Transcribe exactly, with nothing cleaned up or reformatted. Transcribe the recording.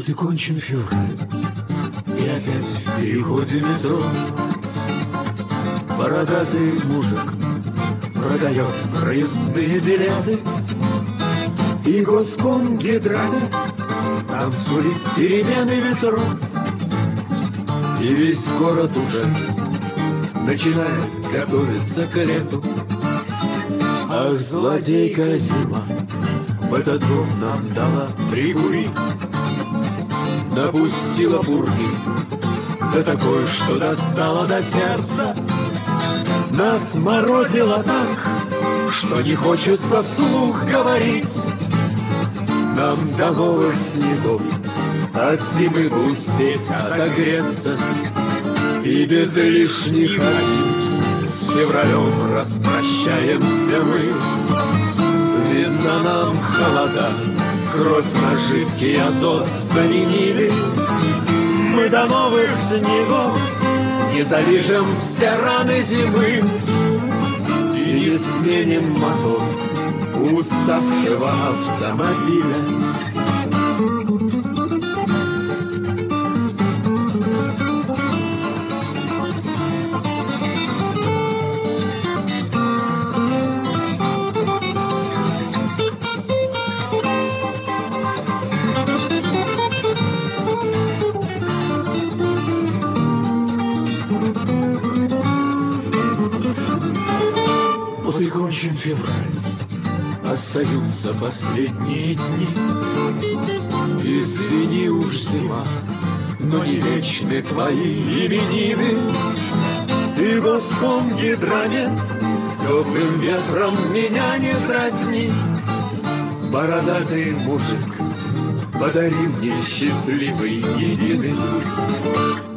Вот и кончен февраль, и опять в переходе метро бородатый мужик продает проездные билеты, и госкомгидромет нам сулит перемены ветров, и весь город уже начинает готовиться к лету. Ах, злодейка зима в этот дом нам дала прикурить, напустила пурги, да такой, что достала до сердца. Нас морозило так, что не хочется вслух говорить. Нам до новых снегов от зимы бы успеть отогреться, и без лишних обид с февралем распрощаемся мы. Видно, нам холода кровь на жидкий азот заменили. Мы до новых снегов не залижем все раны зимы и не сменим мотор уставшего автомобиля. Вот и кончен февраль, остаются последние дни. Извини уж, зима, но не вечны твои именины. И госкомгидромет теплым ветром меня не дразни. Бородатый мужик, подари мне счастливый единый.